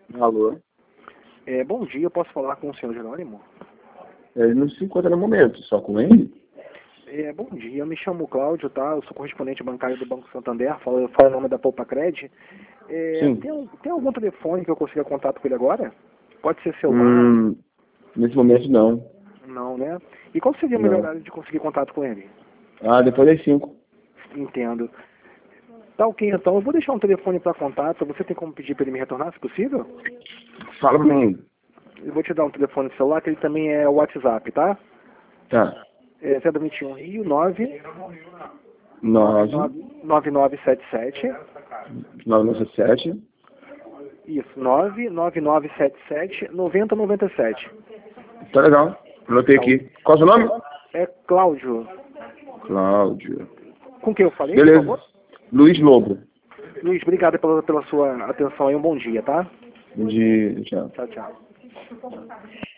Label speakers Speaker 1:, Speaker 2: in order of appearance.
Speaker 1: Alô?
Speaker 2: Bom dia, eu posso falar com o senhor Jerônimo?
Speaker 1: Ele não se encontra no momento, só com ele?
Speaker 2: Bom dia, eu me chamo Cláudio, tá? Eu sou correspondente bancário do Banco Santander, falo em nome da Poupa Cred.
Speaker 1: Sim.
Speaker 2: Tem algum telefone que eu consiga contato com ele agora? Pode ser celular?
Speaker 1: Nesse momento não.
Speaker 2: Não, né? E qual seria o melhor
Speaker 1: Não.
Speaker 2: horário de conseguir contato com ele?
Speaker 1: Depois das 5.
Speaker 2: Entendo. Tá ok, então. Eu vou deixar um telefone para contato. Você tem como pedir para ele me retornar, se possível?
Speaker 1: Fala pra mim.
Speaker 2: Eu vou te dar um telefone celular, que ele também é WhatsApp, tá?
Speaker 1: Tá.
Speaker 2: 021 Rio 9
Speaker 1: 9,
Speaker 2: 9977.
Speaker 1: 997.
Speaker 2: Isso, 99977 9097.
Speaker 1: Tá legal. Anotei aqui. Qual é o seu nome?
Speaker 2: É Cláudio.
Speaker 1: Cláudio.
Speaker 2: Com quem eu falei,
Speaker 1: Beleza.
Speaker 2: por favor?
Speaker 1: Luiz Lobo.
Speaker 2: Luiz, obrigado pela sua atenção e um bom dia, tá?
Speaker 1: Bom dia, tchau.
Speaker 2: Tchau, tchau.